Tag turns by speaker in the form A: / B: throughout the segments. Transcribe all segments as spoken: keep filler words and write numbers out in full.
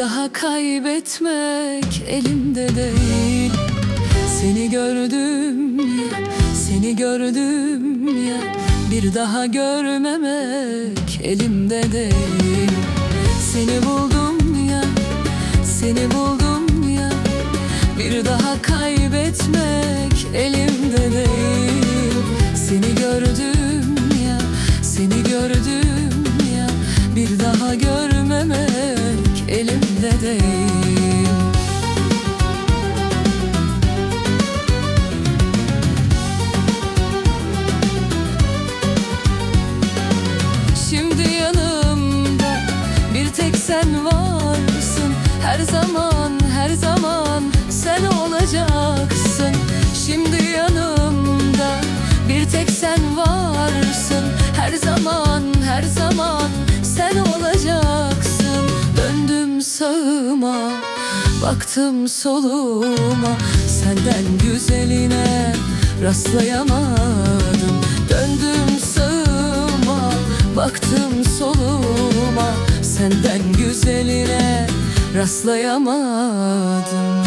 A: daha kaybetmek elimde değil. Seni gördüm ya, seni gördüm ya, bir daha görmemek elimde değil. Seni buldum ya, seni buldum ya, bir daha kaybetmek elimde değil. Seni gördüm ya, seni gördüm ya, bir daha görmemek elimde değil. Şimdi yanımda bir tek sen varsın. Her zaman, her zaman sen olacaksın. Şimdi yanımda bir tek sen varsın. Her zaman, her zaman sen olacaksın. Döndüm sağıma, baktım soluma, senden güzeline rastlayamadım. Döndüm sağıma, baktım soluma, senden güzeline rastlayamadım.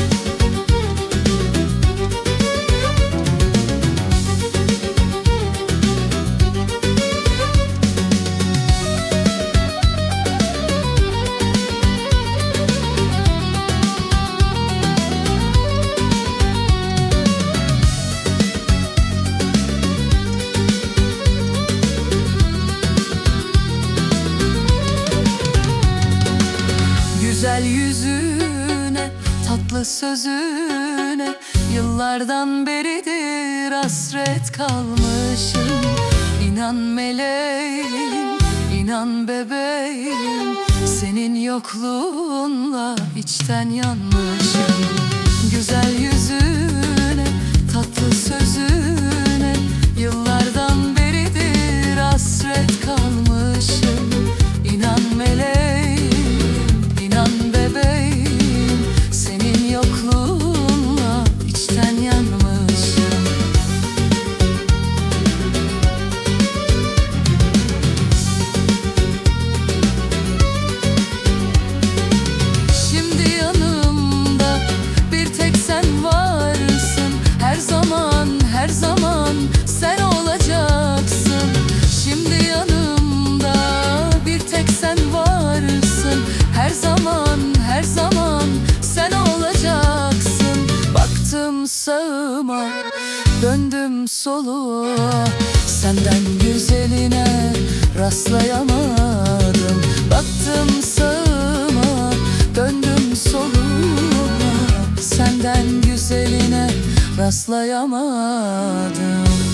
A: Güzel yüzüne, tatlı sözüne yıllardan beridir hasret kalmışım. İnan meleğim, inan bebeğim, senin yokluğunla içten yanmışım. Güzel yüzüne, tatlı sözüne yıllardan beridir hasret kalmışım. İnan meleğim, İnan bebeğim, senin yokluğunla içten yanmışım. Şimdi yanımda bir tek sen varsın. Her zaman, her zaman sen olacaksın. Şimdi yanımda bir tek sen varsın. Her zaman, her zaman sen olacaksın. Baktım sağıma, döndüm soluma, senden güzeline rastlayamadım. Baktım sağıma, döndüm soluma, senden güzeline rastlayamadım.